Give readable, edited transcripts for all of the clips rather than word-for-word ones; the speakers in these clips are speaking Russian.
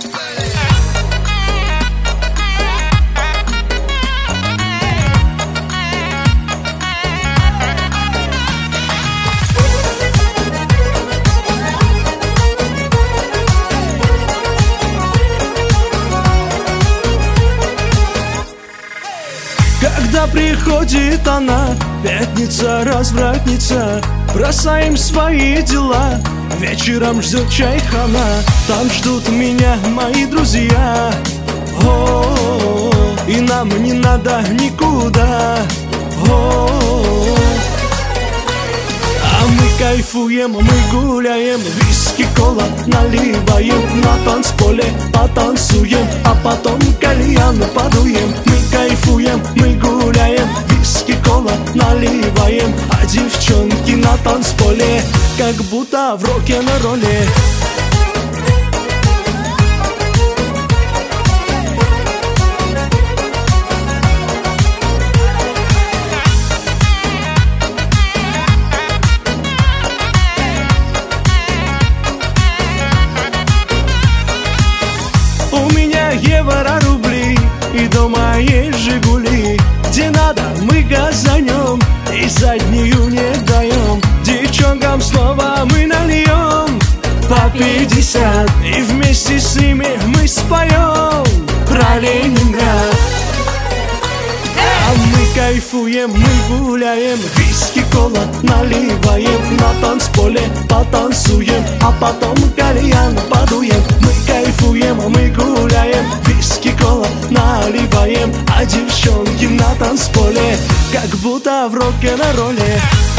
Когда приходит она, пятница, развратница, бросаем свои дела, вечером ждет чайхана. Там ждут меня мои друзья. О-о-о, и нам не надо никуда. О-о-о. А мы кайфуем, мы гуляем, виски, кола наливаем, на танцполе потанцуем, а потом кальян подуем. Мы кайфуем, мы гуляем, виски, кола наливаем, а девчонки на танцполе как будто в рок-н-ролле. Евро, рубли и дома есть Жигули. Где надо, мы газанем и заднюю не даем. Девчонкам снова мы нальем по 50, и вместе с ними мы споем про Ленинград. А мы кайфуем, мы гуляем, виски, кола наливаем, на танцполе потанцуем, а потом кальян подуем. Мы кайфуем, мы гуляем, виски, кола наливаем, а девчонки на танцполе как будто в рок-н-ролле.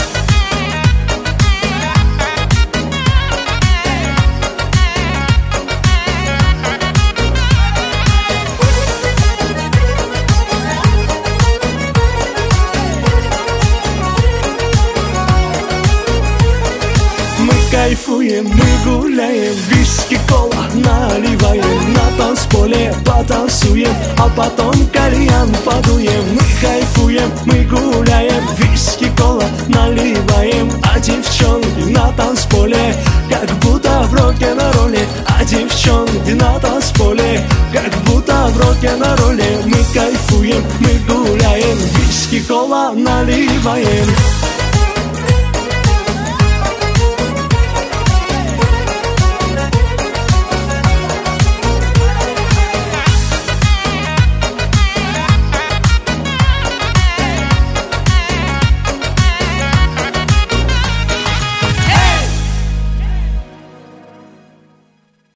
Кайфуем, мы гуляем, виски, кола наливаем, на танцполе потанцуем, а потом кальян подуем. Мы кайфуем, мы гуляем, виски, кола наливаем, а девчонки на танцполе как будто в рок-н-ролле. А девчонки на танцполе как будто в рок-н-ролле. Мы кайфуем, мы гуляем, виски, кола наливаем.